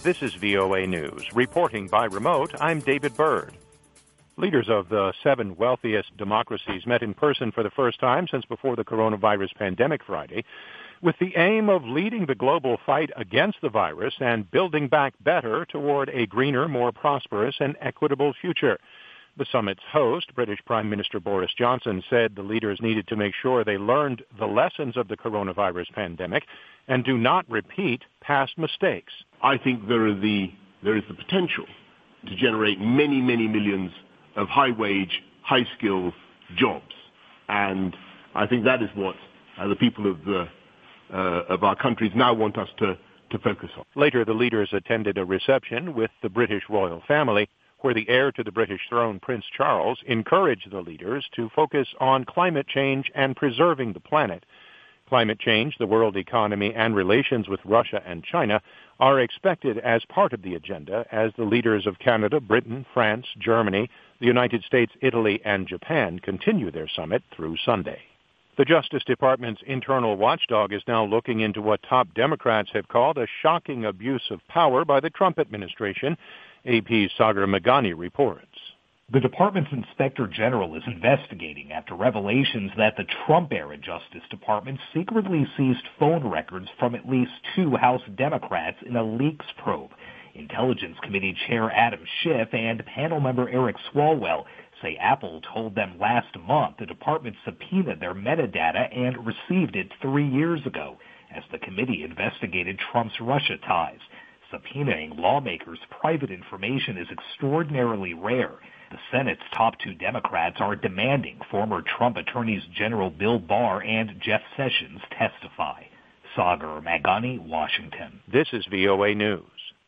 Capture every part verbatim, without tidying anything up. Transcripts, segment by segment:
This is V O A News. Reporting by remote, I'm David Byrd. Leaders of the seven wealthiest democracies met in person for the first time since before the coronavirus pandemic Friday, with the aim of leading the global fight against the virus and building back better toward a greener, more prosperous, and equitable future. The summit's host, British Prime Minister Boris Johnson, said the leaders needed to make sure they learned the lessons of the coronavirus pandemic and do not repeat past mistakes. I think there are the there is the potential to generate many, many millions of high-wage, high-skill jobs, and I think that is what uh, the people of the uh, of our countries now want us to to focus on. Later, the leaders attended a reception with the British royal family, where the heir to the British throne, Prince Charles, encouraged the leaders to focus on climate change and preserving the planet. Climate change, the world economy, and relations with Russia and China are expected as part of the agenda as the leaders of Canada, Britain, France, Germany, the United States, Italy, and Japan continue their summit through Sunday. The Justice Department's internal watchdog is now looking into what top Democrats have called a shocking abuse of power by the Trump administration. A P's Sagar Meghani reports. The department's inspector general is investigating after revelations that the Trump-era Justice Department secretly seized phone records from at least two House Democrats in a leaks probe. Intelligence Committee Chair Adam Schiff and panel member Eric Swalwell say Apple told them last month the department subpoenaed their metadata and received it three years ago as the committee investigated Trump's Russia ties. Subpoenaing lawmakers' private information is extraordinarily rare. The Senate's top two Democrats are demanding former Trump attorneys General Bill Barr and Jeff Sessions testify. Sagar Meghani, Washington. This is V O A News.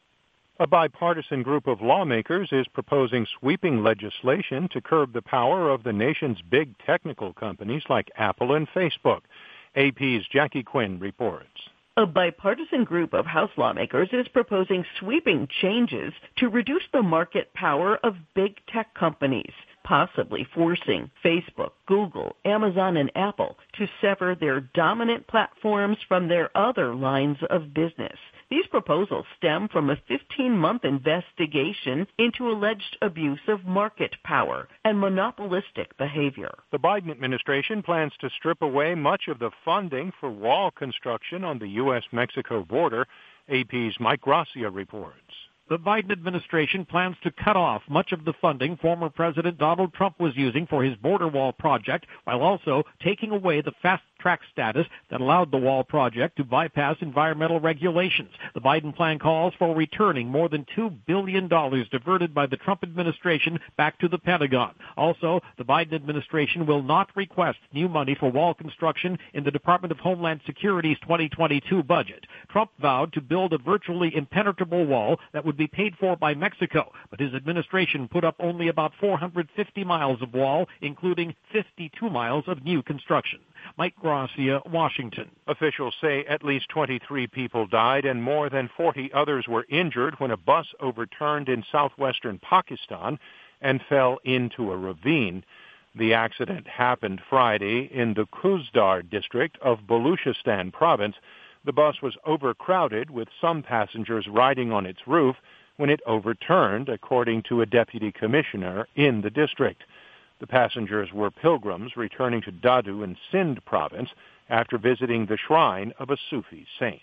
A bipartisan group of lawmakers is proposing sweeping legislation to curb the power of the nation's big technical companies like Apple and Facebook. A P's Jackie Quinn reports. A bipartisan group of House lawmakers is proposing sweeping changes to reduce the market power of big tech companies, possibly forcing Facebook, Google, Amazon, and Apple to sever their dominant platforms from their other lines of business. These proposals stem from a fifteen-month investigation into alleged abuse of market power and monopolistic behavior. The Biden administration plans to strip away much of the funding for wall construction on the U S Mexico border. A P's Mike Gracia reports. The Biden administration plans to cut off much of the funding former President Donald Trump was using for his border wall project, while also taking away the fast-track status that allowed the wall project to bypass environmental regulations. The Biden plan calls for returning more than two billion dollars diverted by the Trump administration back to the Pentagon. Also, the Biden administration will not request new money for wall construction in the Department of Homeland Security's twenty twenty-two budget. Trump vowed to build a virtually impenetrable wall that would be paid for by Mexico, but his administration put up only about four hundred fifty miles of wall, including fifty-two miles of new construction. Mike Gracia, Washington. Officials say at least twenty-three people died and more than forty others were injured when a bus overturned in southwestern Pakistan and fell into a ravine. The accident happened Friday in the Kuzdar district of Baluchistan province. The bus was overcrowded with some passengers riding on its roof when it overturned, according to a deputy commissioner in the district. The passengers were pilgrims returning to Dadu in Sindh province after visiting the shrine of a Sufi saint.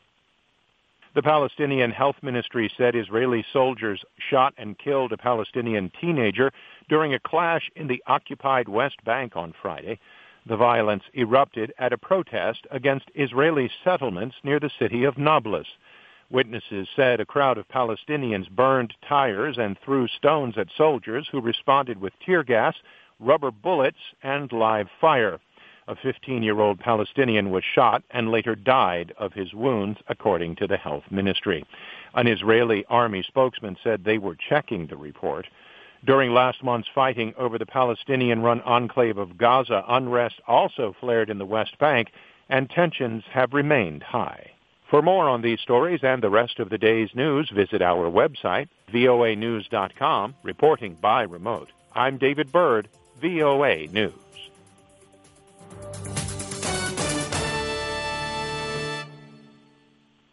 The Palestinian Health Ministry said Israeli soldiers shot and killed a Palestinian teenager during a clash in the occupied West Bank on Friday. The violence erupted at a protest against Israeli settlements near the city of Nablus. Witnesses said a crowd of Palestinians burned tires and threw stones at soldiers who responded with tear gas, rubber bullets, and live fire. A fifteen-year-old Palestinian was shot and later died of his wounds, according to the health ministry. An Israeli army spokesman said they were checking the report. During last month's fighting over the Palestinian-run enclave of Gaza, unrest also flared in the West Bank, and tensions have remained high. For more on these stories and the rest of the day's news, visit our website, V O A news dot com. Reporting by remote, I'm David Byrd, V O A News.